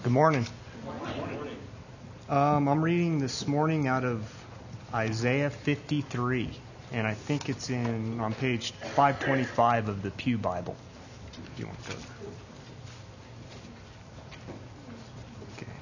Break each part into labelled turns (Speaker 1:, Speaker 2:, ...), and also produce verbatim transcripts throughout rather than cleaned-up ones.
Speaker 1: Good morning. Um, I'm reading this morning out of Isaiah fifty-three, and I think it's in on page five twenty-five of the Pew Bible. If you want to go there. Okay.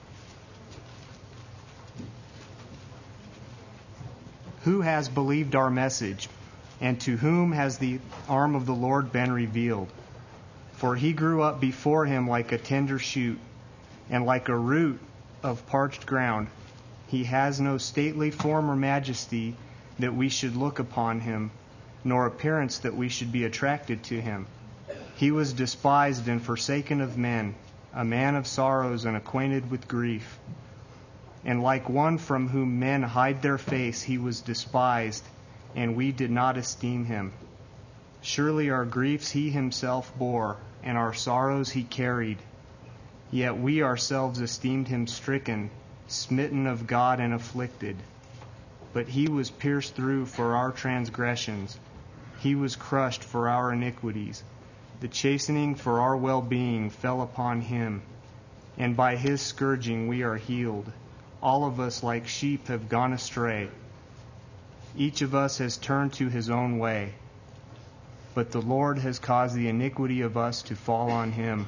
Speaker 1: Who has believed our message, and to whom has the arm of the Lord been revealed? For he grew up before him like a tender shoot, and like a root of parched ground. He has no stately form or majesty that we should look upon him, nor appearance that we should be attracted to him. He was despised and forsaken of men, a man of sorrows and acquainted with grief. And like one from whom men hide their face, he was despised, and we did not esteem him. Surely our griefs he himself bore, and our sorrows he carried. Yet we ourselves esteemed him stricken, smitten of God and afflicted. But he was pierced through for our transgressions. He was crushed for our iniquities. The chastening for our well-being fell upon him, and by his scourging we are healed. All of us like sheep have gone astray. Each of us has turned to his own way. But the Lord has caused the iniquity of us to fall on him.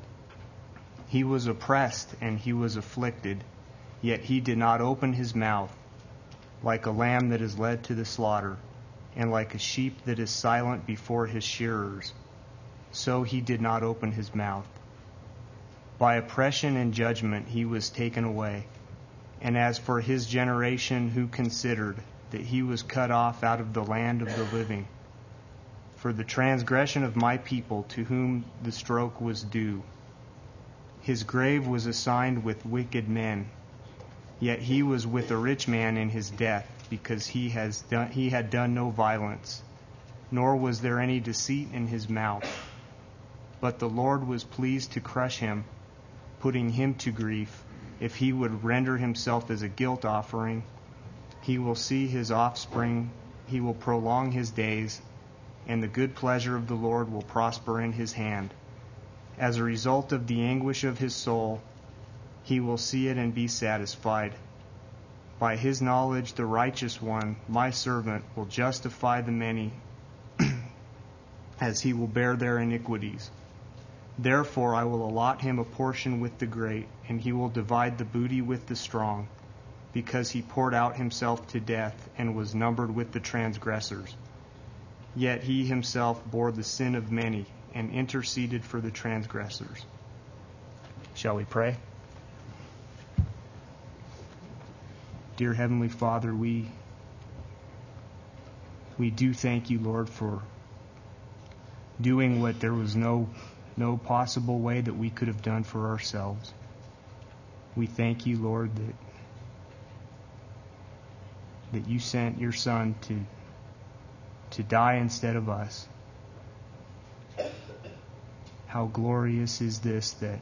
Speaker 1: He was oppressed and he was afflicted, yet he did not open his mouth. Like a lamb that is led to the slaughter, and like a sheep that is silent before his shearers, so he did not open his mouth. By oppression and judgment he was taken away. And as for his generation, who considered that he was cut off out of the land of the living? For the transgression of my people, to whom the stroke was due. His grave was assigned with wicked men, yet he was with a rich man in his death, because he has done, he had done no violence, nor was there any deceit in his mouth. But the Lord was pleased to crush him, putting him to grief. If he would render himself as a guilt offering, he will see his offspring, he will prolong his days, and the good pleasure of the Lord will prosper in his hand. As a result of the anguish of his soul, he will see it and be satisfied. By his knowledge, the righteous one, my servant, will justify the many, as he will bear their iniquities. Therefore I will allot him a portion with the great, and he will divide the booty with the strong, because he poured out himself to death and was numbered with the transgressors. Yet he himself bore the sin of many, and interceded for the transgressors. Shall we pray? Dear Heavenly Father, we we do thank you, Lord, for doing what there was no no possible way that we could have done for ourselves. We thank you, Lord, that that you sent your Son to to die instead of us. How glorious is this that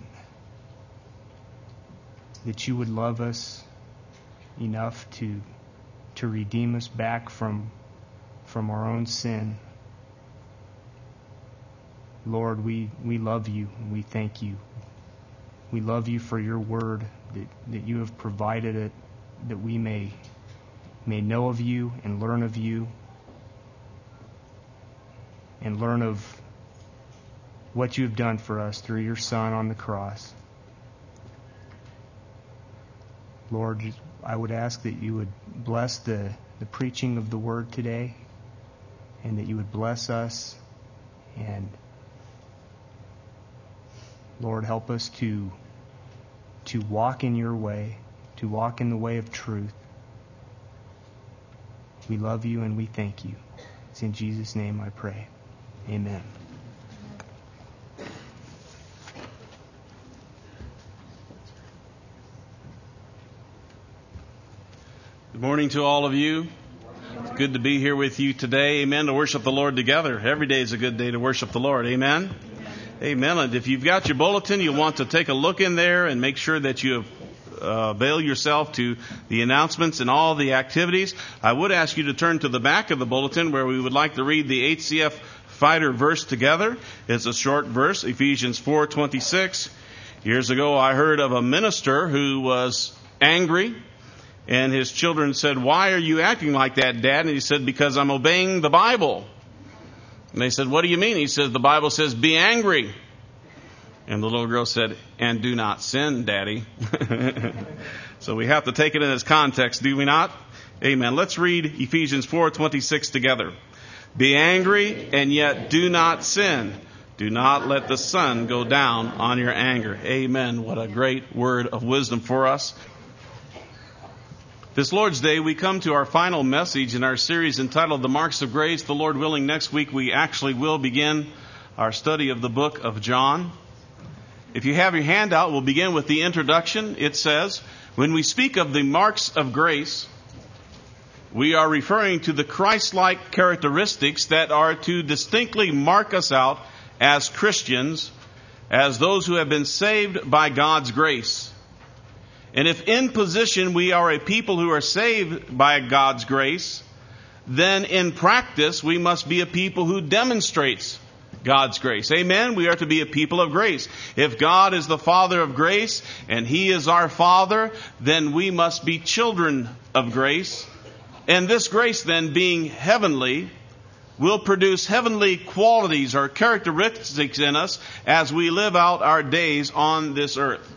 Speaker 1: that you would love us enough to to redeem us back from from our own sin. Lord, we, we love you and we thank you. We love you for your word, that, that you have provided it, that we may may know of you and learn of you and learn of what you have done for us through your Son on the cross. Lord, I would ask that you would bless the, the preaching of the word today, and that you would bless us, and Lord, help us to to walk in your way, to walk in the way of truth. We love you and we thank you. It's in Jesus' name I pray. Amen.
Speaker 2: Good morning to all of you. It's good to be here with you today. Amen. To worship the Lord together. Every day is a good day to worship the Lord. Amen. Amen. And if you've got your bulletin, you'll want to take a look in there and make sure that you have uh, avail yourself to the announcements and all the activities. I would ask you to turn to the back of the bulletin where we would like to read the H C F Fighter verse together. It's a short verse, Ephesians four twenty-six. Years ago, I heard of a minister who was angry, and his children said, "Why are you acting like that, Dad?" And he said, "Because I'm obeying the Bible." And they said, "What do you mean?" He says, "The Bible says, be angry." And the little girl said, "And do not sin, Daddy." So we have to take it in its context, do we not? Amen. Let's read Ephesians four twenty-six together. Be angry and yet do not sin. Do not let the sun go down on your anger. Amen. What a great word of wisdom for us. This Lord's Day, we come to our final message in our series entitled The Marks of Grace. The Lord willing, next week we actually will begin our study of the book of John. If you have your handout, we'll begin with the introduction. It says, when we speak of the marks of grace, we are referring to the Christ-like characteristics that are to distinctly mark us out as Christians, as those who have been saved by God's grace. And if in position we are a people who are saved by God's grace, then in practice we must be a people who demonstrates God's grace. Amen? We are to be a people of grace. If God is the Father of grace and He is our Father, then we must be children of grace. And this grace then, being heavenly, will produce heavenly qualities or characteristics in us as we live out our days on this earth.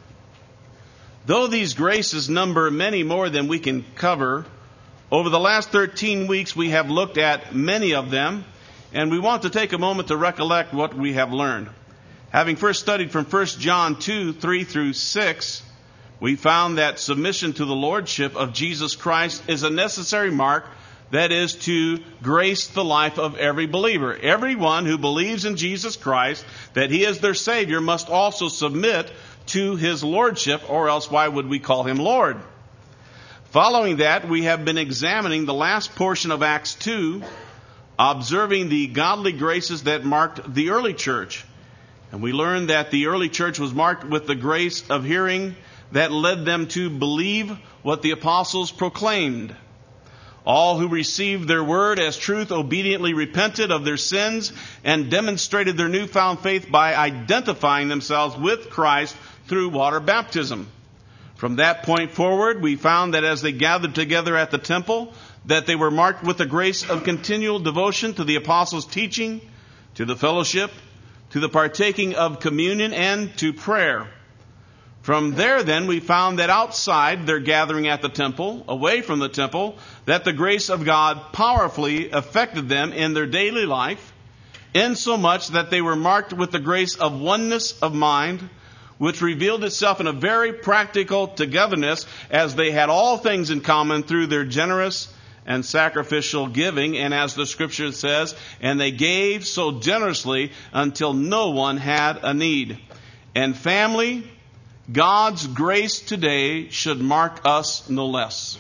Speaker 2: Though these graces number many more than we can cover, over the last thirteen weeks we have looked at many of them, and we want to take a moment to recollect what we have learned. Having first studied from First John two, three through six, we found that submission to the Lordship of Jesus Christ is a necessary mark that is to grace the life of every believer. Everyone who believes in Jesus Christ, that He is their Savior, must also submit to His Lordship, or else why would we call Him Lord? Following that, we have been examining the last portion of Acts two, observing the godly graces that marked the early church. And we learned that the early church was marked with the grace of hearing that led them to believe what the apostles proclaimed. All who received their word as truth obediently repented of their sins and demonstrated their newfound faith by identifying themselves with Christ through water baptism. From that point forward, we found that as they gathered together at the temple, that they were marked with the grace of continual devotion to the apostles' teaching, to the fellowship, to the partaking of communion, and to prayer. From there, then, we found that outside their gathering at the temple, away from the temple, that the grace of God powerfully affected them in their daily life, insomuch that they were marked with the grace of oneness of mind, which revealed itself in a very practical togetherness as they had all things in common through their generous and sacrificial giving. And as the Scripture says, and they gave so generously until no one had a need. And family, God's grace today should mark us no less.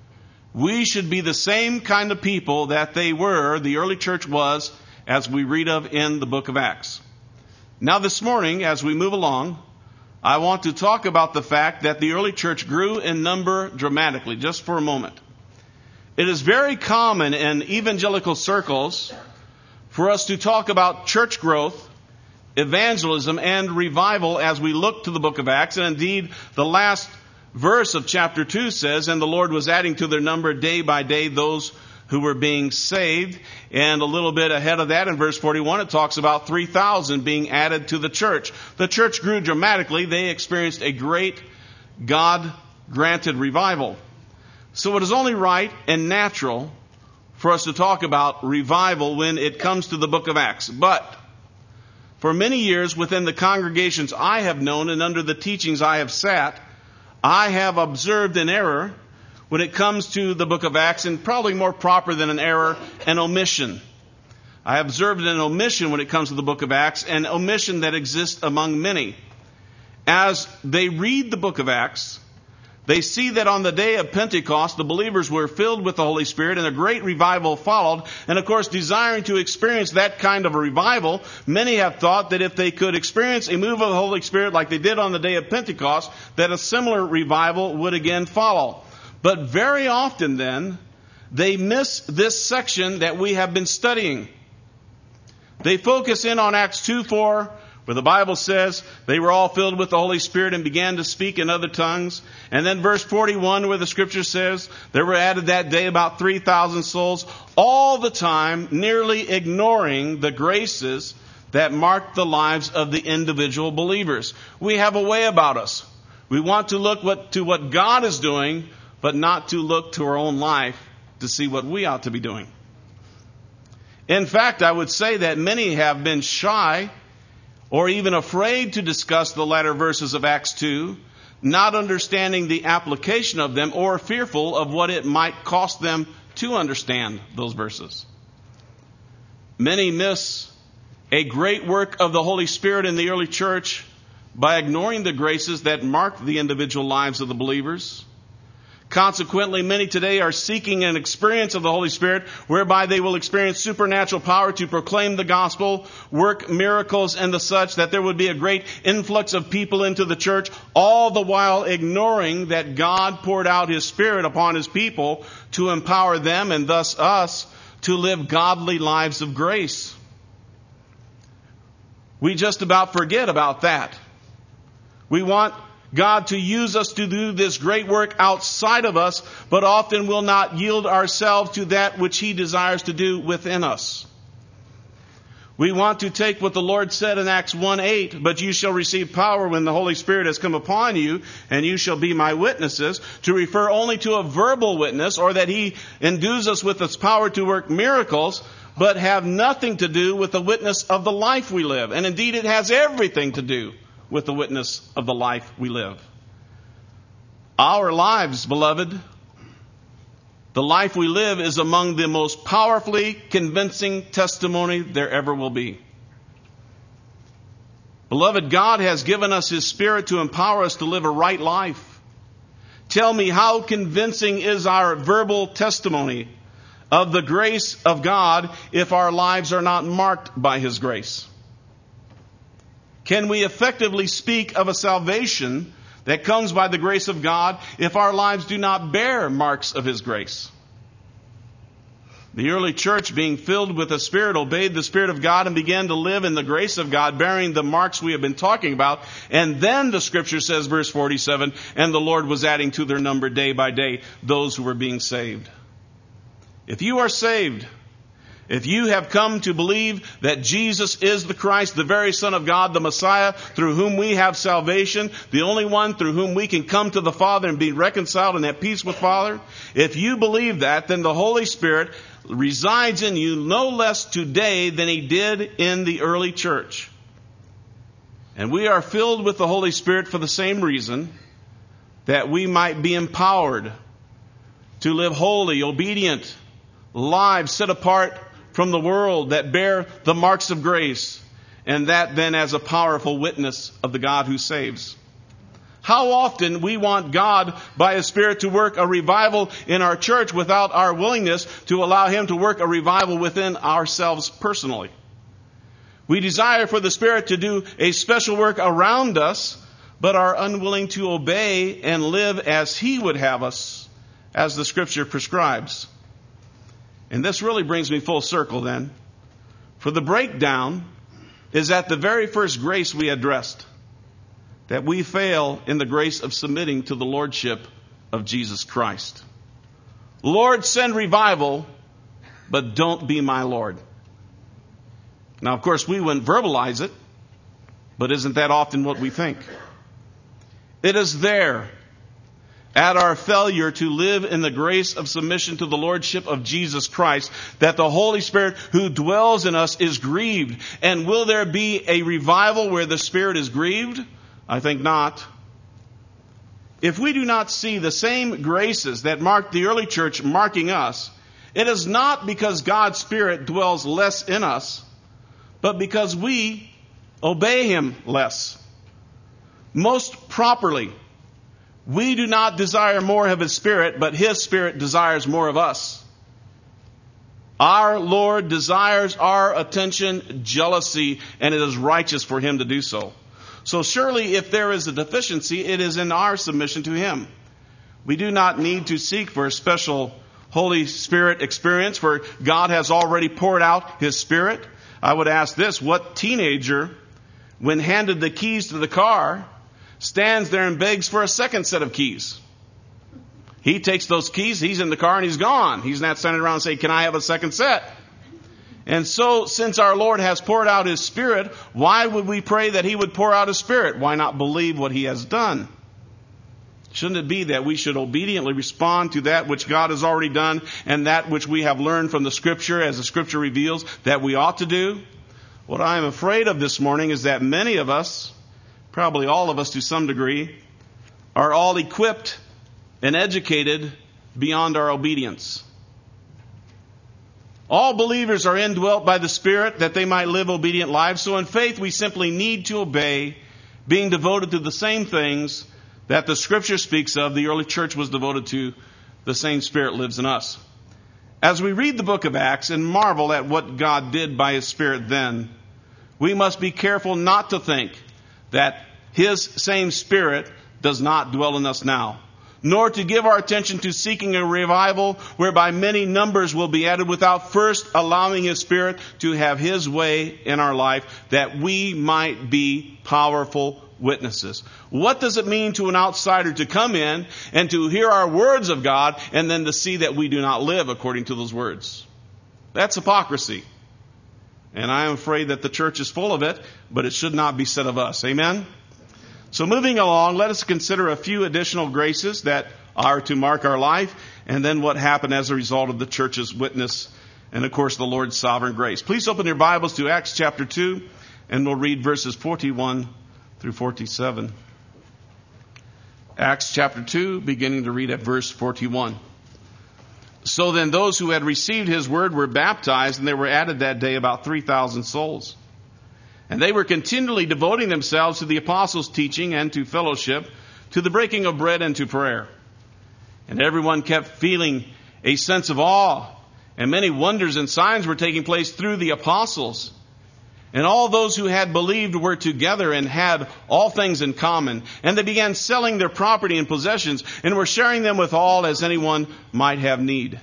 Speaker 2: We should be the same kind of people that they were, the early church was, as we read of in the book of Acts. Now this morning, as we move along, I want to talk about the fact that the early church grew in number dramatically, just for a moment. It is very common in evangelical circles for us to talk about church growth, evangelism, and revival as we look to the book of Acts. And indeed, the last verse of chapter two says, and the Lord was adding to their number day by day those who were being saved. And a little bit ahead of that, in verse forty-one, it talks about three thousand being added to the church. The church grew dramatically. They experienced a great God-granted revival. So it is only right and natural for us to talk about revival when it comes to the book of Acts. But for many years within the congregations I have known and under the teachings I have sat, I have observed an error when it comes to the book of Acts, and probably more proper than an error, an omission. I observed an omission when it comes to the book of Acts, an omission that exists among many. As they read the book of Acts, they see that on the day of Pentecost, the believers were filled with the Holy Spirit and a great revival followed. And of course, desiring to experience that kind of a revival, many have thought that if they could experience a move of the Holy Spirit like they did on the day of Pentecost, that a similar revival would again follow. But very often then, they miss this section that we have been studying. They focus in on Acts two four, where the Bible says they were all filled with the Holy Spirit and began to speak in other tongues. And then verse forty-one, where the Scripture says there were added that day about three thousand souls, all the time nearly ignoring the graces that marked the lives of the individual believers. We have a way about us. We want to look what, to what God is doing, but not to look to our own life to see what we ought to be doing. In fact, I would say that many have been shy or even afraid to discuss the latter verses of Acts two, not understanding the application of them or fearful of what it might cost them to understand those verses. Many miss a great work of the Holy Spirit in the early church by ignoring the graces that marked the individual lives of the believers. Consequently, many today are seeking an experience of the Holy Spirit whereby they will experience supernatural power to proclaim the gospel, work miracles and the such, that there would be a great influx of people into the church, all the while ignoring that God poured out His Spirit upon His people to empower them and thus us to live godly lives of grace. We just about forget about that. We want God to use us to do this great work outside of us, but often will not yield ourselves to that which He desires to do within us. We want to take what the Lord said in Acts one eight, but you shall receive power when the Holy Spirit has come upon you, and you shall be my witnesses, to refer only to a verbal witness, or that He endues us with His power to work miracles, but have nothing to do with the witness of the life we live. And indeed, it has everything to do with the witness of the life we live. Our lives, beloved, the life we live is among the most powerfully convincing testimony there ever will be. Beloved, God has given us His Spirit to empower us to live a right life. Tell me, how convincing is our verbal testimony of the grace of God if our lives are not marked by His grace? Can we effectively speak of a salvation that comes by the grace of God if our lives do not bear marks of His grace? The early church, being filled with the Spirit, obeyed the Spirit of God and began to live in the grace of God, bearing the marks we have been talking about. And then the Scripture says, verse forty-seven, and the Lord was adding to their number day by day those who were being saved. If you are saved, if you have come to believe that Jesus is the Christ, the very Son of God, the Messiah, through whom we have salvation, the only one through whom we can come to the Father and be reconciled and at peace with Father, if you believe that, then the Holy Spirit resides in you no less today than He did in the early church. And we are filled with the Holy Spirit for the same reason, that we might be empowered to live holy, obedient lives set apart from the world that bear the marks of grace, and that then as a powerful witness of the God who saves. How often we want God by His Spirit to work a revival in our church without our willingness to allow Him to work a revival within ourselves personally. We desire for the Spirit to do a special work around us, but are unwilling to obey and live as He would have us, as the Scripture prescribes. And this really brings me full circle then. For the breakdown is at the very first grace we addressed, that we fail in the grace of submitting to the Lordship of Jesus Christ. Lord, send revival, but don't be my Lord. Now, of course, we wouldn't verbalize it, but isn't that often what we think? It is there, at our failure to live in the grace of submission to the Lordship of Jesus Christ, that the Holy Spirit who dwells in us is grieved. And will there be a revival where the Spirit is grieved? I think not. If we do not see the same graces that marked the early church marking us, it is not because God's Spirit dwells less in us, but because we obey Him less. Most properly, we do not desire more of His Spirit, but His Spirit desires more of us. Our Lord desires our attention, jealousy, and it is righteous for Him to do so. So surely if there is a deficiency, it is in our submission to Him. We do not need to seek for a special Holy Spirit experience, for God has already poured out His Spirit. I would ask this: what teenager when handed the keys to the car, stands there and begs for a second set of keys. He takes those keys, he's in the car, and he's gone. He's not standing around saying, can I have a second set? And so, since our Lord has poured out His Spirit, why would we pray that He would pour out His Spirit? Why not believe what He has done? Shouldn't it be that we should obediently respond to that which God has already done and that which we have learned from the Scripture, as the Scripture reveals, that we ought to do? What I am afraid of this morning is that many of us, probably all of us to some degree, are all equipped and educated beyond our obedience. All believers are indwelt by the Spirit that they might live obedient lives. So in faith we simply need to obey, being devoted to the same things that the Scripture speaks of. The early church was devoted to. The same Spirit lives in us. As we read the book of Acts and marvel at what God did by His Spirit then, we must be careful not to think that His same Spirit does not dwell in us now, nor to give our attention to seeking a revival whereby many numbers will be added without first allowing His Spirit to have His way in our life, that we might be powerful witnesses. What does it mean to an outsider to come in and to hear our words of God and then to see that we do not live according to those words? That's hypocrisy. And I am afraid that the church is full of it, but it should not be said of us. Amen? So moving along, let us consider a few additional graces that are to mark our life, and then what happened as a result of the church's witness, and of course the Lord's sovereign grace. Please open your Bibles to Acts chapter two, and we'll read verses forty-one through forty-seven. Acts chapter two, beginning to read at verse forty-one. So then those who had received His word were baptized, and there were added that day about three thousand souls. And they were continually devoting themselves to the apostles' teaching and to fellowship, to the breaking of bread and to prayer. And everyone kept feeling a sense of awe, and many wonders and signs were taking place through the apostles. And all those who had believed were together and had all things in common. And they began selling their property and possessions and were sharing them with all as anyone might have need.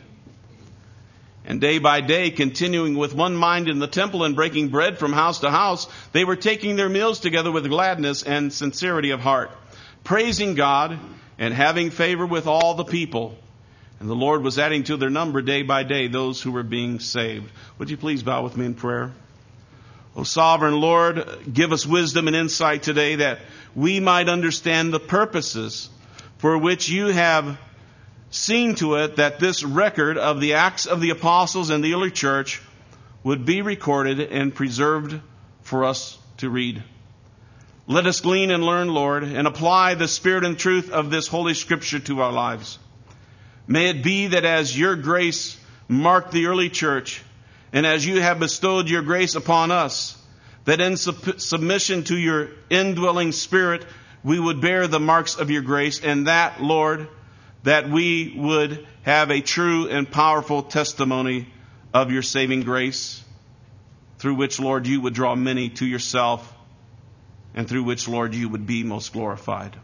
Speaker 2: And day by day, continuing with one mind in the temple and breaking bread from house to house, they were taking their meals together with gladness and sincerity of heart, praising God and having favor with all the people. And the Lord was adding to their number day by day those who were being saved. Would you please bow with me in prayer? O sovereign Lord, give us wisdom and insight today that we might understand the purposes for which you have seen to it that this record of the Acts of the Apostles and the early church would be recorded and preserved for us to read. Let us glean and learn, Lord, and apply the spirit and truth of this Holy Scripture to our lives. May it be that as your grace marked the early church, and as you have bestowed your grace upon us, that in sub- submission to your indwelling Spirit, we would bear the marks of your grace, and that, Lord, that we would have a true and powerful testimony of your saving grace, through which, Lord, you would draw many to yourself, and through which, Lord, you would be most glorified.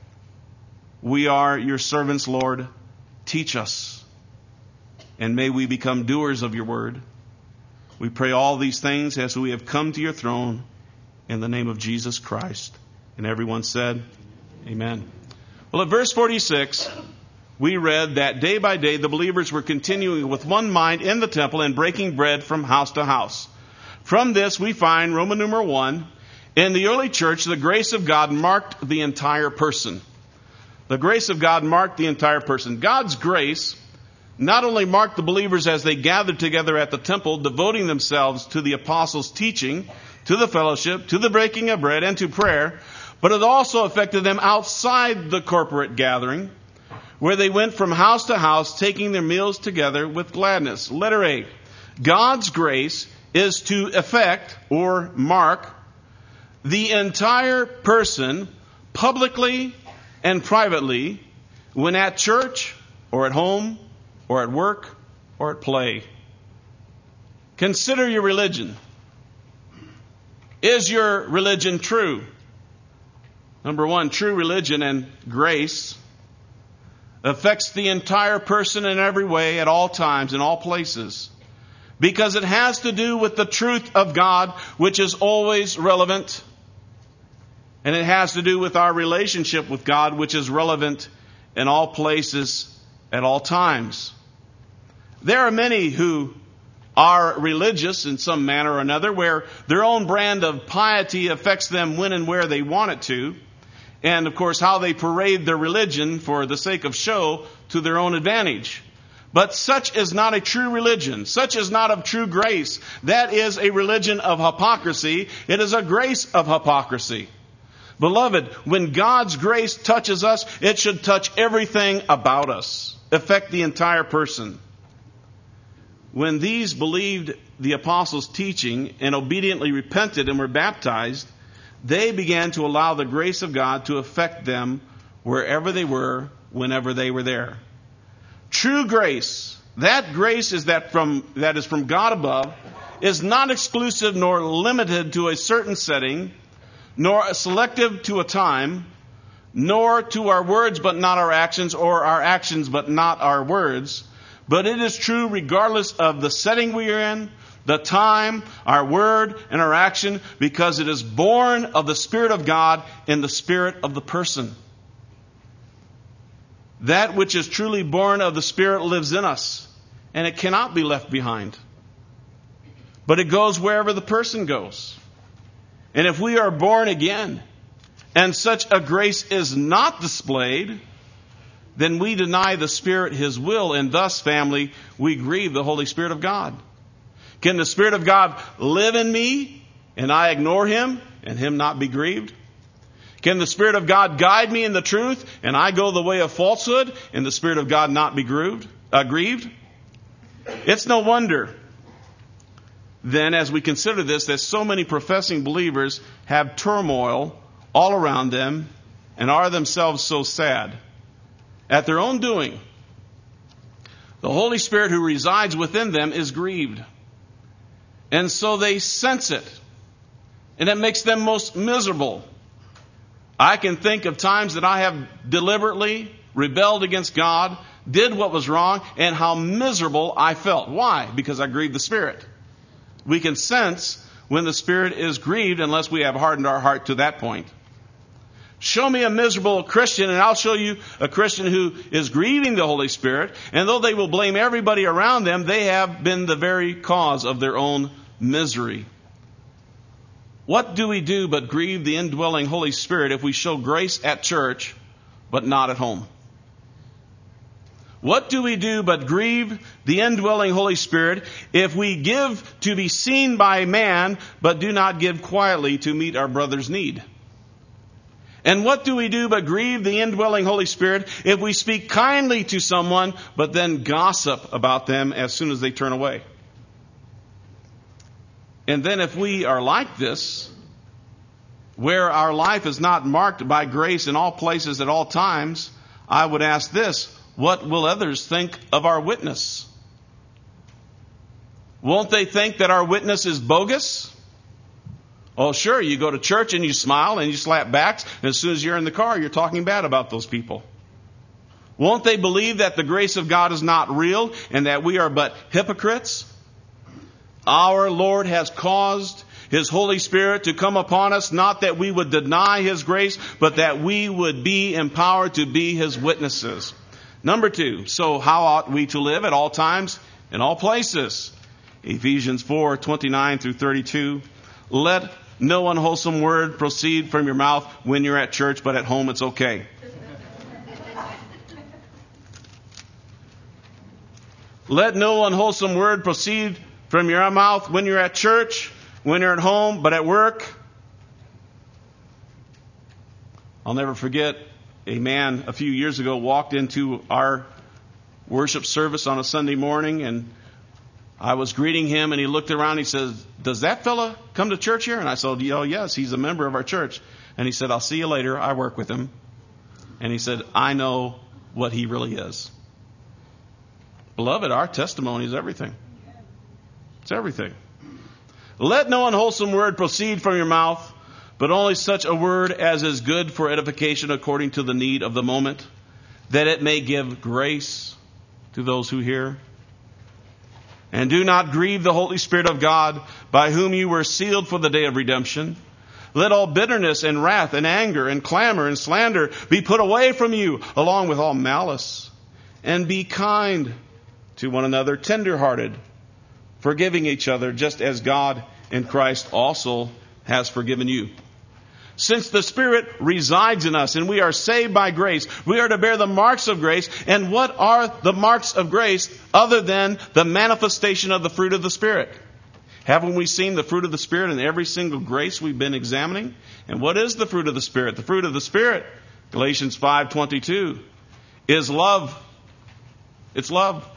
Speaker 2: We are your servants, Lord. Teach us, and may we become doers of your word. We pray all these things as we have come to your throne in the name of Jesus Christ. And everyone said, Amen. Well, at verse forty-six, we read that day by day the believers were continuing with one mind in the temple and breaking bread from house to house. From this we find, Roman numeral one, in the early church, the grace of God marked the entire person. The grace of God marked the entire person. God's grace not only marked the believers as they gathered together at the temple, devoting themselves to the apostles' teaching, to the fellowship, to the breaking of bread, and to prayer, but it also affected them outside the corporate gathering, where they went from house to house, taking their meals together with gladness. Letter A. God's grace is to affect or mark the entire person publicly and privately when at church or at home or at work or at play. Consider your religion. Is your religion true? Number one, true religion and grace affects the entire person in every way, at all times, in all places. Because it has to do with the truth of God, which is always relevant. And it has to do with our relationship with God, which is relevant in all places at all times. There are many who are religious in some manner or another, where their own brand of piety affects them when and where they want it to. And, of course, how they parade their religion for the sake of show to their own advantage. But such is not a true religion. Such is not of true grace. That is a religion of hypocrisy. It is a grace of hypocrisy. Beloved, when God's grace touches us, it should touch everything about us, affect the entire person. When these believed the apostles' teaching and obediently repented and were baptized, they began to allow the grace of God to affect them wherever they were, whenever they were there. True grace, that grace is that from that is from God above, is not exclusive nor limited to a certain setting, nor selective to a time, nor to our words but not our actions, or our actions but not our words. But it is true regardless of the setting we are in, the time, our word, and our action, because it is born of the Spirit of God in the spirit of the person. That which is truly born of the Spirit lives in us, and it cannot be left behind. But it goes wherever the person goes. And if we are born again, and such a grace is not displayed, then we deny the Spirit His will, and thus, family, we grieve the Holy Spirit of God. Can the Spirit of God live in me, and I ignore Him, and Him not be grieved? Can the Spirit of God guide me in the truth, and I go the way of falsehood, and the Spirit of God not be grieved? Uh, grieved? It's no wonder, then, as we consider this, that so many professing believers have turmoil all around them, and are themselves so sad at their own doing. The Holy Spirit who resides within them is grieved. And so they sense it. And it makes them most miserable. I can think of times that I have deliberately rebelled against God, did what was wrong, and how miserable I felt. Why? Because I grieved the Spirit. We can sense when the Spirit is grieved unless we have hardened our heart to that point. Show me a miserable Christian, and I'll show you a Christian who is grieving the Holy Spirit. And though they will blame everybody around them, they have been the very cause of their own misery. What do we do but grieve the indwelling Holy Spirit if we show grace at church, but not at home? What do we do but grieve the indwelling Holy Spirit if we give to be seen by man, but do not give quietly to meet our brother's need? And what do we do but grieve the indwelling Holy Spirit if we speak kindly to someone, but then gossip about them as soon as they turn away? And then if we are like this, where our life is not marked by grace in all places at all times, I would ask this: what will others think of our witness? Won't they think that our witness is bogus? Oh, sure, you go to church and you smile and you slap backs, and as soon as you're in the car, you're talking bad about those people. Won't they believe that the grace of God is not real and that we are but hypocrites? Our Lord has caused His Holy Spirit to come upon us, not that we would deny His grace, but that we would be empowered to be His witnesses. Number two, so how ought we to live at all times, in all places? Ephesians four, twenty-nine through thirty-two. Let no unwholesome word proceed from your mouth when you're at church, but at home it's okay. Let no unwholesome word proceed from your mouth when you're at church, when you're at home, but at work. I'll never forget a man a few years ago walked into our worship service on a Sunday morning, and I was greeting him, and he looked around and he says, "Does that fella come to church here?" And I said, "Oh, yes, he's a member of our church." And he said, "I'll see you later. I work with him." And he said, "I know what he really is." Beloved, our testimony is everything. It's everything. Let no unwholesome word proceed from your mouth, but only such a word as is good for edification according to the need of the moment, that it may give grace to those who hear. And do not grieve the Holy Spirit of God, by whom you were sealed for the day of redemption. Let all bitterness and wrath and anger and clamor and slander be put away from you, along with all malice. And be kind to one another, tender-hearted, forgiving each other, just as God in Christ also has forgiven you. Since the Spirit resides in us and we are saved by grace, we are to bear the marks of grace. And what are the marks of grace other than the manifestation of the fruit of the Spirit? Haven't we seen the fruit of the Spirit in every single grace we've been examining? And what is the fruit of the Spirit? The fruit of the Spirit, Galatians five twenty-two, is love. It's love.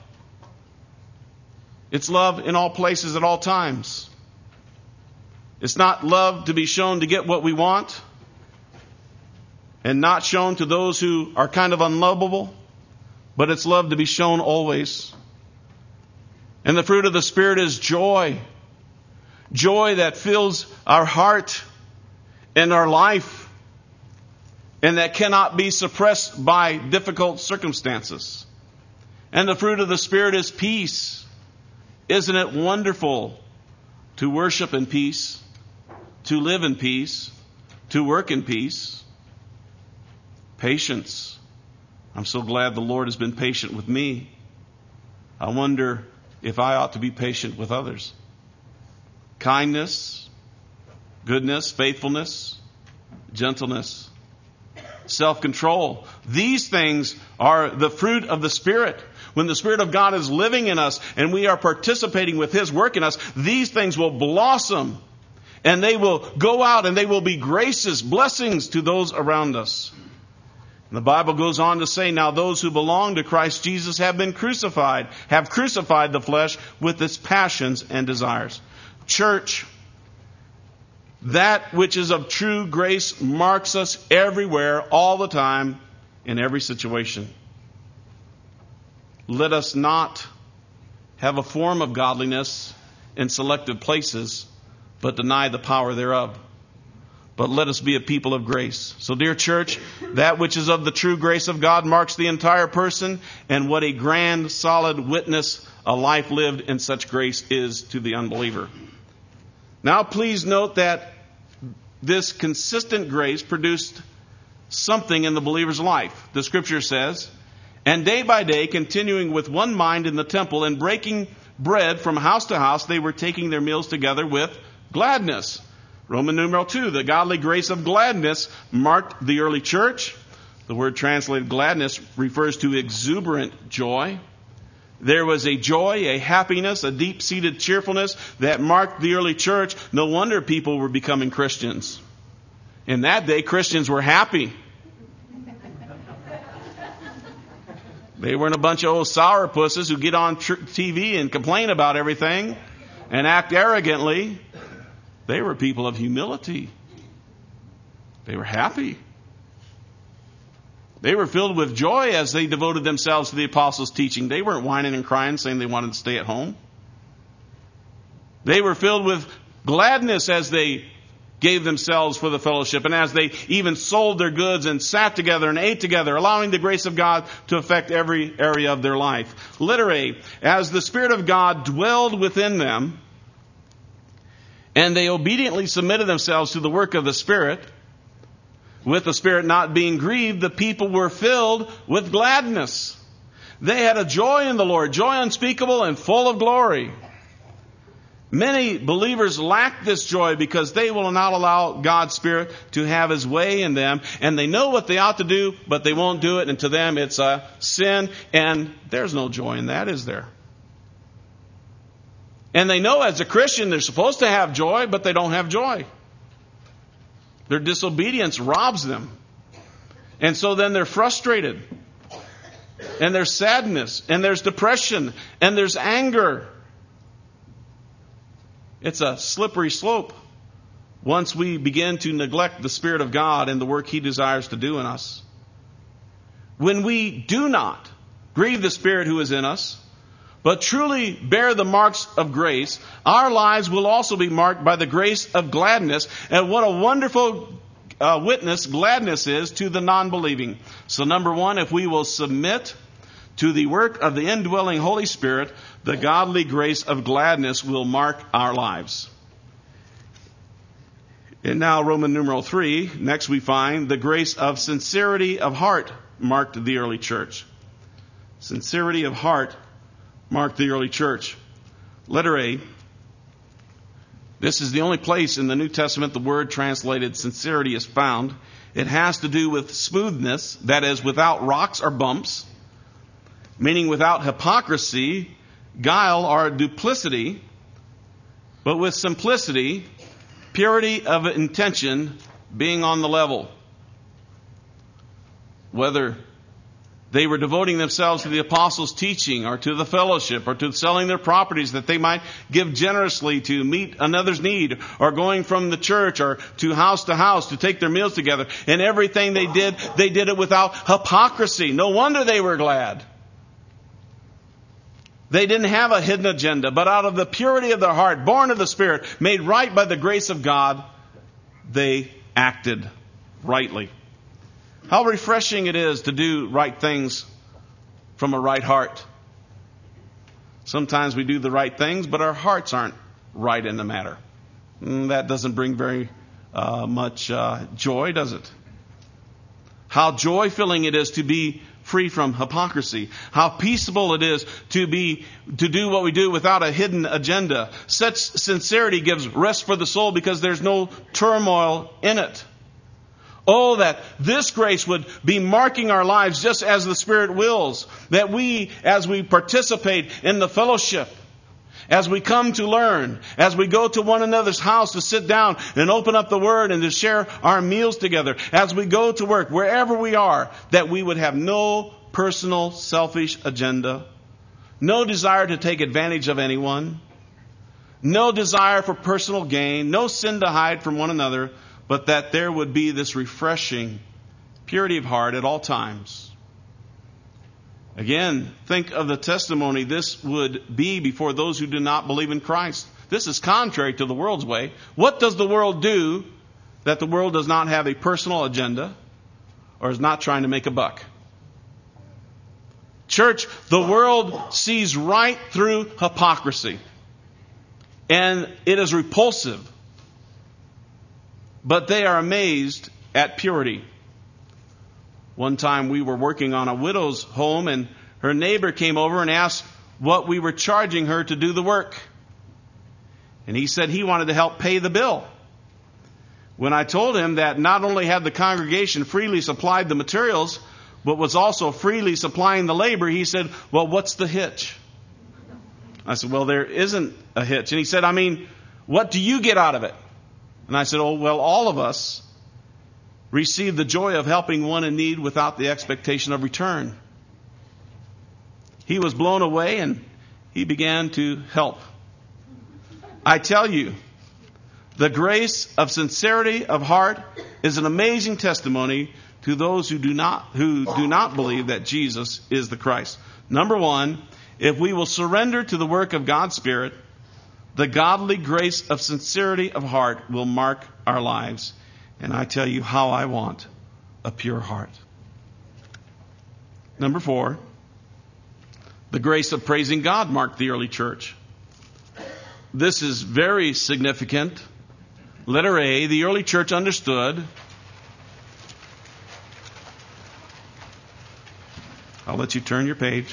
Speaker 2: It's love in all places at all times. It's not love to be shown to get what we want and not shown to those who are kind of unlovable, but it's love to be shown always. And the fruit of the Spirit is joy. Joy that fills our heart and our life and that cannot be suppressed by difficult circumstances. And the fruit of the Spirit is peace. Isn't it wonderful to worship in peace, to live in peace, to work in peace? Patience. I'm so glad the Lord has been patient with me. I wonder if I ought to be patient with others. Kindness, goodness, faithfulness, gentleness, self-control. These things are the fruit of the Spirit. When the Spirit of God is living in us and we are participating with His work in us, these things will blossom and they will go out and they will be graces, blessings to those around us. And the Bible goes on to say, now those who belong to Christ Jesus have been crucified, have crucified the flesh with its passions and desires. Church, that which is of true grace marks us everywhere, all the time, in every situation. Let us not have a form of godliness in selective places, but deny the power thereof. But let us be a people of grace. So, dear church, that which is of the true grace of God marks the entire person, and what a grand, solid witness a life lived in such grace is to the unbeliever. Now, please note that this consistent grace produced something in the believer's life. The Scripture says, and day by day, continuing with one mind in the temple and breaking bread from house to house, they were taking their meals together with gladness. Roman numeral two, the godly grace of gladness marked the early church. The word translated gladness refers to exuberant joy. There was a joy, a happiness, a deep-seated cheerfulness that marked the early church. No wonder people were becoming Christians. In that day, Christians were happy. They weren't a bunch of old sourpusses who get on T V and complain about everything and act arrogantly. They were people of humility. They were happy. They were filled with joy as they devoted themselves to the apostles' teaching. They weren't whining and crying, saying they wanted to stay at home. They were filled with gladness as they gave themselves for the fellowship, and as they even sold their goods and sat together and ate together, allowing the grace of God to affect every area of their life. Literally, as the Spirit of God dwelled within them, and they obediently submitted themselves to the work of the Spirit, with the Spirit not being grieved, the people were filled with gladness. They had a joy in the Lord, joy unspeakable and full of glory. Many believers lack this joy because they will not allow God's Spirit to have His way in them. And they know what they ought to do, but they won't do it. And to them it's a sin. And there's no joy in that, is there? And they know as a Christian they're supposed to have joy, but they don't have joy. Their disobedience robs them. And so then they're frustrated. And there's sadness. And there's depression. And there's anger. It's a slippery slope once we begin to neglect the Spirit of God and the work He desires to do in us. When we do not grieve the Spirit who is in us, but truly bear the marks of grace, our lives will also be marked by the grace of gladness. And what a wonderful uh, witness gladness is to the non-believing. So number one, if we will submit to the work of the indwelling Holy Spirit, the godly grace of gladness will mark our lives. And now Roman numeral three, next we find the grace of sincerity of heart marked the early church. Sincerity of heart marked the early church. Letter A. This is the only place in the New Testament the word translated sincerity is found. It has to do with smoothness, that is, without rocks or bumps, meaning without hypocrisy, guile, or duplicity, but with simplicity, purity of intention being on the level. Whether they were devoting themselves to the apostles' teaching or to the fellowship or to selling their properties that they might give generously to meet another's need, or going from the church or to house to house to take their meals together. And everything they did, they did it without hypocrisy. No wonder they were glad. They didn't have a hidden agenda, but out of the purity of their heart, born of the Spirit, made right by the grace of God, they acted rightly. How refreshing it is to do right things from a right heart. Sometimes we do the right things, but our hearts aren't right in the matter. And that doesn't bring very uh, much uh, joy, does it? How joy-filling it is to be free from hypocrisy. How peaceable it is to be to do what we do without a hidden agenda. Such sincerity gives rest for the soul because there's no turmoil in it. Oh, that this grace would be marking our lives just as the Spirit wills. That we, as we participate in the fellowship, as we come to learn, as we go to one another's house to sit down and open up the Word and to share our meals together, as we go to work, wherever we are, that we would have no personal selfish agenda, no desire to take advantage of anyone, no desire for personal gain, no sin to hide from one another, but that there would be this refreshing purity of heart at all times. Again, think of the testimony this would be before those who do not believe in Christ. This is contrary to the world's way. What does the world do that the world does not have a personal agenda or is not trying to make a buck? Church, the world sees right through hypocrisy. And it is repulsive. But they are amazed at purity. One time we were working on a widow's home and her neighbor came over and asked what we were charging her to do the work. And he said he wanted to help pay the bill. When I told him that not only had the congregation freely supplied the materials, but was also freely supplying the labor, he said, well, what's the hitch? I said, well, there isn't a hitch. And he said, I mean, what do you get out of it? And I said, oh, well, all of us receive the joy of helping one in need without the expectation of return. He was blown away and he began to help. I tell you, the grace of sincerity of heart is an amazing testimony to those who do not who do not believe that Jesus is the Christ. Number one, if we will surrender to the work of God's Spirit, the godly grace of sincerity of heart will mark our lives. And I tell you how I want a pure heart. Number four, the grace of praising God marked the early church. This is very significant. Letter A, the early church understood. I'll let you turn your page.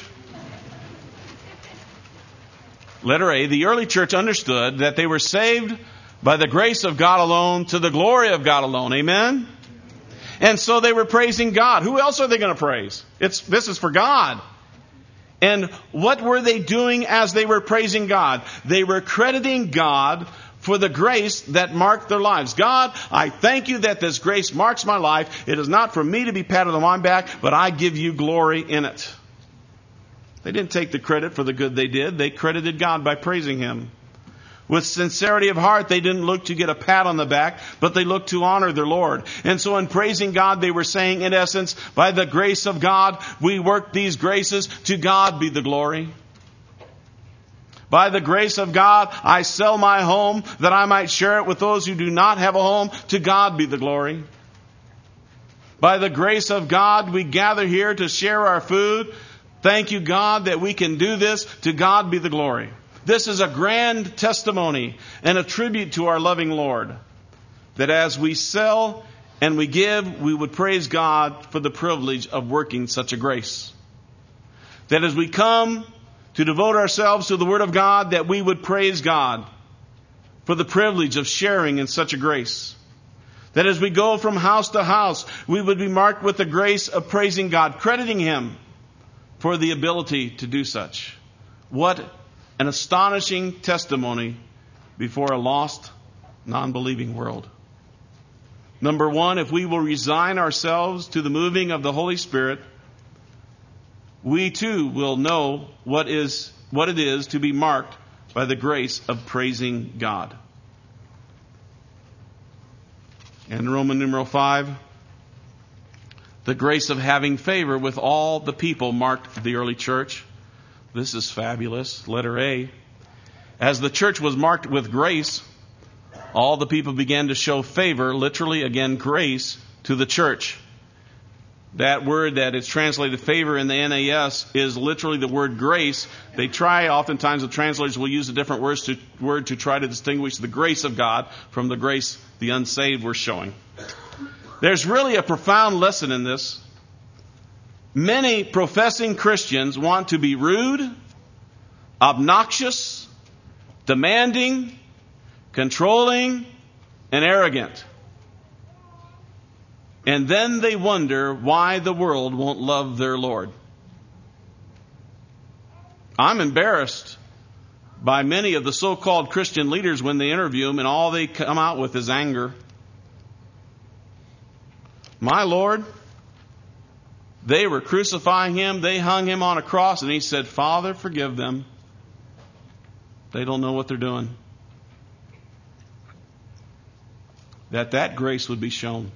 Speaker 2: Letter A, the early church understood that they were saved by the grace of God alone, to the glory of God alone. Amen? And so they were praising God. Who else are they going to praise? It's this is for God. And what were they doing as they were praising God? They were crediting God for the grace that marked their lives. God, I thank you that this grace marks my life. It is not for me to be patted on my back, but I give you glory in it. They didn't take the credit for the good they did. They credited God by praising Him. With sincerity of heart, they didn't look to get a pat on the back, but they looked to honor their Lord. And so in praising God, they were saying, in essence, by the grace of God, we work these graces. To God be the glory. By the grace of God, I sell my home that I might share it with those who do not have a home. To God be the glory. By the grace of God, we gather here to share our food. Thank you, God, that we can do this. To God be the glory. This is a grand testimony and a tribute to our loving Lord. that as we sell and we give, we would praise God for the privilege of working such a grace. That as we come to devote ourselves to the Word of God, that we would praise God for the privilege of sharing in such a grace. That as we go from house to house, we would be marked with the grace of praising God, crediting Him for the ability to do such. What an astonishing testimony before a lost, non-believing world. Number one, if we will resign ourselves to the moving of the Holy Spirit, we too will know what is what it is to be marked by the grace of praising God. And Roman numeral five, the grace of having favor with all the people marked the early church. This is fabulous. Letter A. As the church was marked with grace, all the people began to show favor, literally again grace, to the church. That word that is translated favor in the N A S is literally the word grace. They try, oftentimes the translators will use a different words to, word to try to distinguish the grace of God from the grace the unsaved were showing. There's really a profound lesson in this. Many professing Christians want to be rude, obnoxious, demanding, controlling, and arrogant. And then they wonder why the world won't love their Lord. I'm embarrassed by many of the so-called Christian leaders when they interview them and all they come out with is anger. My Lord, they were crucifying Him. They hung Him on a cross and He said, Father, forgive them. They don't know what they're doing. That that grace would be shown.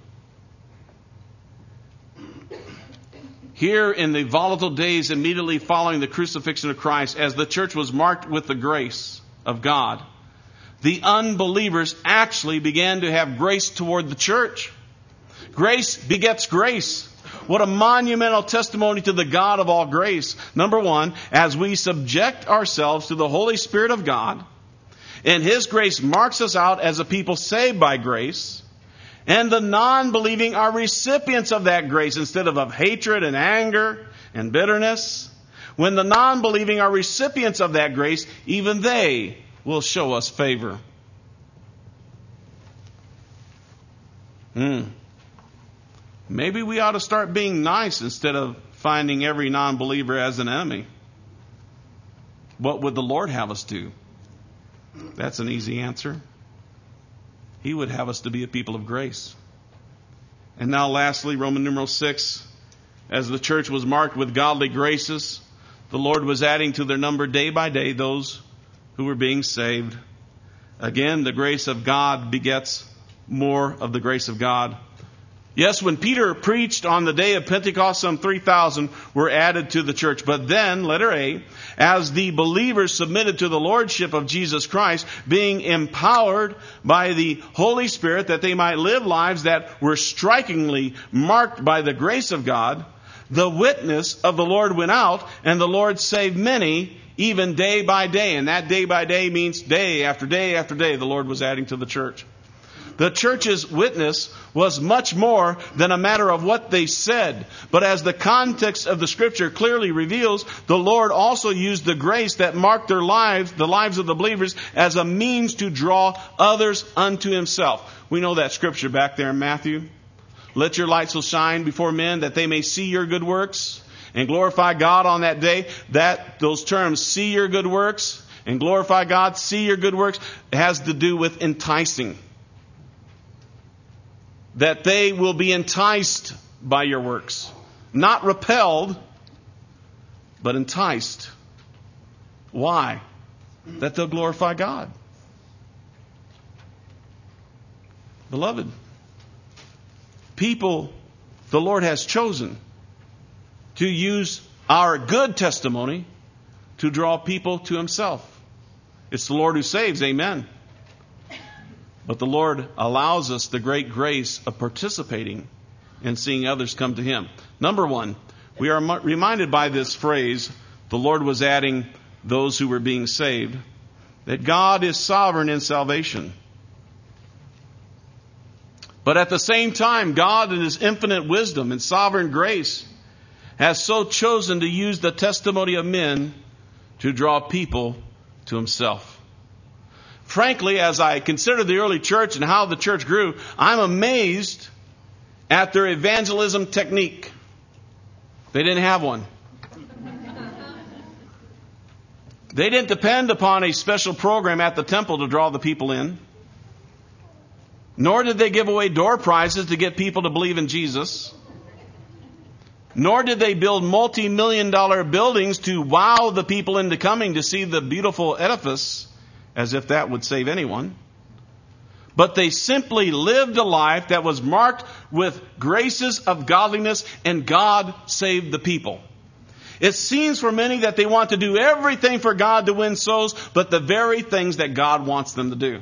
Speaker 2: Here in the volatile days immediately following the crucifixion of Christ, as the church was marked with the grace of God, the unbelievers actually began to have grace toward the church. Grace begets grace. What a monumental testimony to the God of all grace. Number one, as we subject ourselves to the Holy Spirit of God, and His grace marks us out as a people saved by grace, and the non-believing are recipients of that grace instead of of hatred and anger and bitterness. When the non-believing are recipients of that grace, even they will show us favor. Hmm. Maybe we ought to start being nice instead of finding every non-believer as an enemy. What would the Lord have us do? That's an easy answer. He would have us to be a people of grace. And now lastly, Roman numeral six, as the church was marked with godly graces, the Lord was adding to their number day by day those who were being saved. Again, the grace of God begets more of the grace of God. Yes, when Peter preached on the day of Pentecost, some three thousand were added to the church. But then, letter A, as the believers submitted to the lordship of Jesus Christ, being empowered by the Holy Spirit that they might live lives that were strikingly marked by the grace of God, the witness of the Lord went out, and the Lord saved many, even day by day. And that day by day means day after day after day the Lord was adding to the church. The church's witness was much more than a matter of what they said. But as the context of the Scripture clearly reveals, the Lord also used the grace that marked their lives, the lives of the believers, as a means to draw others unto Himself. We know that Scripture back there in Matthew. Let your light so shine before men that they may see your good works and glorify God on that day. That those terms, see your good works and glorify God, see your good works, has to do with enticing. That they will be enticed by your works. Not repelled, but enticed. Why? That they'll glorify God. Beloved, people the Lord has chosen to use our good testimony to draw people to Himself. It's the Lord who saves, amen. But the Lord allows us the great grace of participating and seeing others come to Him. Number one, we are reminded by this phrase, the Lord was adding those who were being saved, that God is sovereign in salvation. But at the same time, God in His infinite wisdom and sovereign grace has so chosen to use the testimony of men to draw people to Himself. Frankly, as I consider the early church and how the church grew, I'm amazed at their evangelism technique. They didn't have one. They didn't depend upon a special program at the temple to draw the people in. Nor did they give away door prizes to get people to believe in Jesus. Nor did they build multi-million dollar buildings to wow the people into coming to see the beautiful edifice, as if that would save anyone. But they simply lived a life that was marked with graces of godliness, and God saved the people. It seems for many that they want to do everything for God to win souls, but the very things that God wants them to do.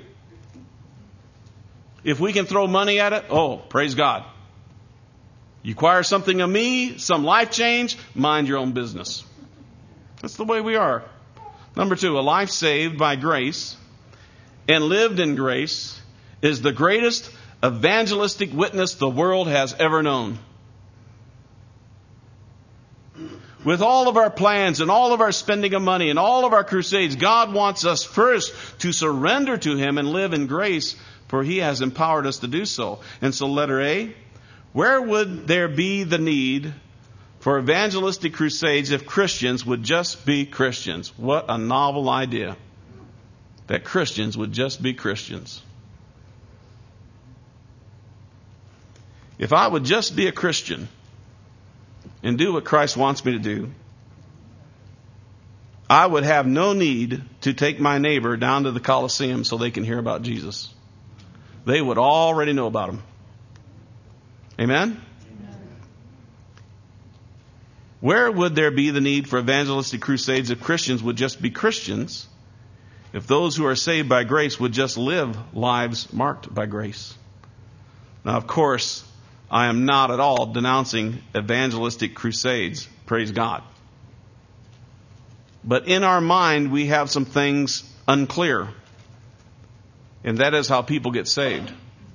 Speaker 2: If we can throw money at it, oh, praise God. You acquire something of me, some life change, mind your own business. That's the way we are. Number two, a life saved by grace and lived in grace is the greatest evangelistic witness the world has ever known. With all of our plans and all of our spending of money and all of our crusades, God wants us first to surrender to Him and live in grace, for He has empowered us to do so. And so letter A, where would there be the need for evangelistic crusades if Christians would just be Christians? What a novel idea. That Christians would just be Christians. If I would just be a Christian and do what Christ wants me to do, I would have no need to take my neighbor down to the Colosseum so they can hear about Jesus. They would already know about Him. Amen? Amen. Where would there be the need for evangelistic crusades if Christians would just be Christians? If those who are saved by grace would just live lives marked by grace? Now, of course, I am not at all denouncing evangelistic crusades. Praise God. But in our mind, we have some things unclear. And that is how people get saved.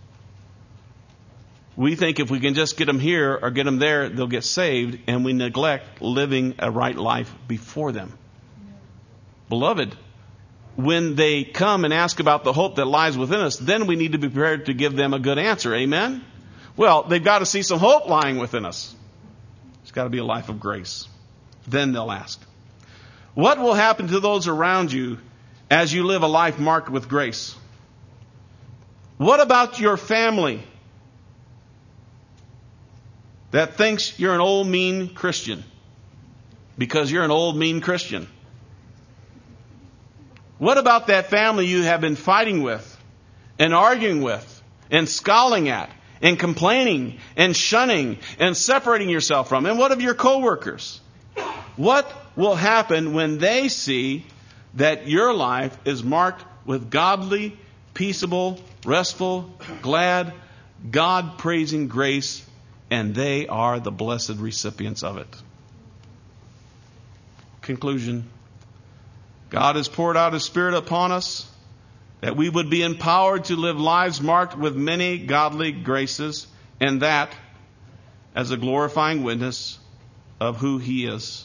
Speaker 2: We think if we can just get them here or get them there, they'll get saved, and we neglect living a right life before them. Beloved, when they come and ask about the hope that lies within us, then we need to be prepared to give them a good answer. Amen? Well, they've got to see some hope lying within us. It's got to be a life of grace. Then they'll ask, what will happen to those around you as you live a life marked with grace? What about your family that thinks you're an old mean Christian because you're an old mean Christian? What about that family you have been fighting with and arguing with and scowling at and complaining and shunning and separating yourself from? And what of your coworkers? What will happen when they see that your life is marked with godly, peaceable, restful, glad, God-praising grace, and they are the blessed recipients of it? Conclusion. God has poured out His Spirit upon us that we would be empowered to live lives marked with many godly graces, and that as a glorifying witness of who He is.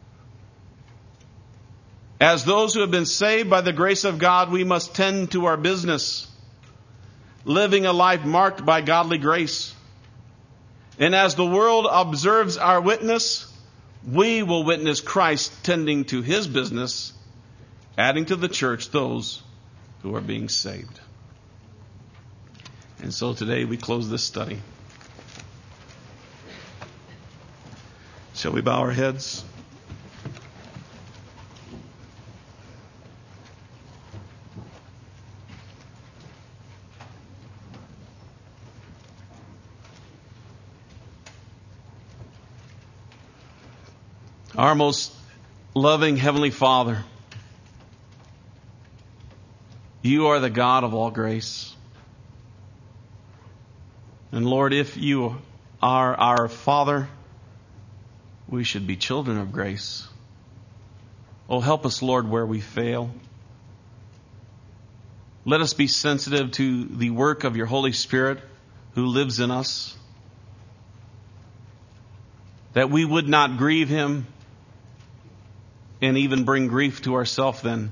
Speaker 2: As those who have been saved by the grace of God, we must tend to our business, living a life marked by godly grace. And as the world observes our witness, we will witness Christ tending to His business, adding to the church those who are being saved. And so today we close this study. Shall we bow our heads? Our most loving Heavenly Father, You are the God of all grace. And Lord, if You are our Father, we should be children of grace. Oh, help us, Lord, where we fail. Let us be sensitive to the work of Your Holy Spirit, who lives in us, that we would not grieve him and even bring grief to ourselves then.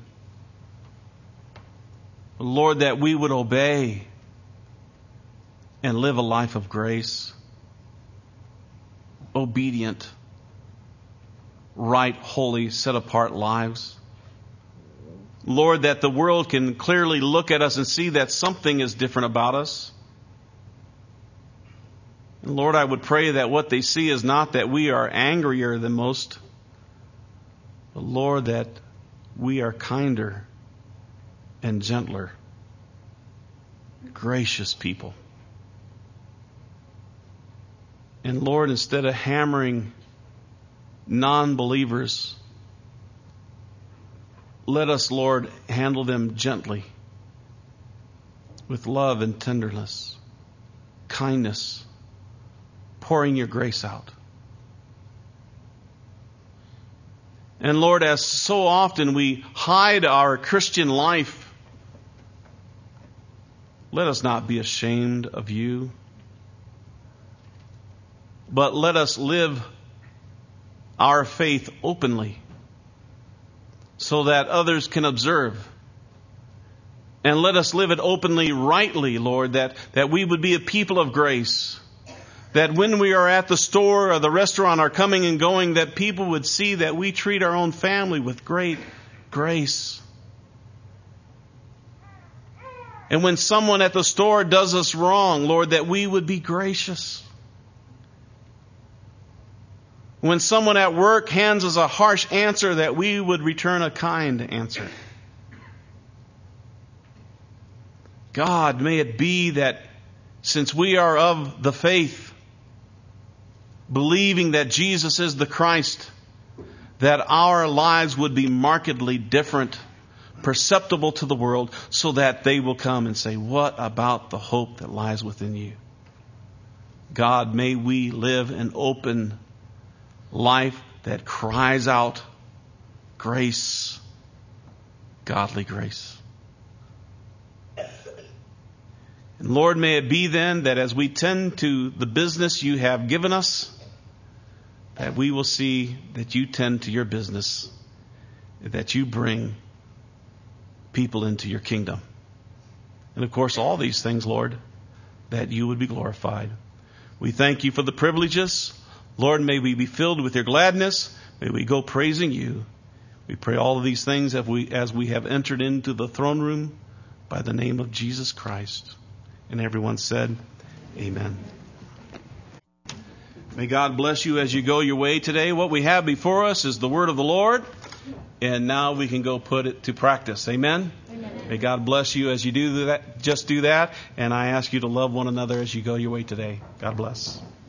Speaker 2: Lord, that we would obey and live a life of grace, obedient, right, holy, set-apart lives. Lord, that the world can clearly look at us and see that something is different about us. And Lord, I would pray that what they see is not that we are angrier than most, but Lord, that we are kinder and gentler, gracious people. And Lord, instead of hammering non-believers, let us, Lord, handle them gently, with love and tenderness, kindness, pouring your grace out. And Lord, as so often we hide our Christian life, let us not be ashamed of you, but let us live our faith openly so that others can observe. And let us live it openly, rightly, Lord, that, that we would be a people of grace. That when we are at the store or the restaurant or coming and going, that people would see that we treat our own family with great grace. And when someone at the store does us wrong, Lord, that we would be gracious. When someone at work hands us a harsh answer, that we would return a kind answer. God, may it be that since we are of the faith, believing that Jesus is the Christ, that our lives would be markedly different, perceptible to the world, so that they will come and say, what about the hope that lies within you? God, may we live an open life that cries out grace, godly grace. And Lord, may it be then that as we tend to the business you have given us, that we will see that you tend to your business, that you bring people into your kingdom. And of course, all these things, Lord, that you would be glorified. We thank you for the privileges. Lord, may we be filled with your gladness. May we go praising you. We pray all of these things as we, as we have entered into the throne room by the name of Jesus Christ. And everyone said, amen. May God bless you as you go your way today. What we have before us is the word of the Lord. And now we can go put it to practice. Amen? Amen. May God bless you as you do that. Just do that. And I ask you to love one another as you go your way today. God bless.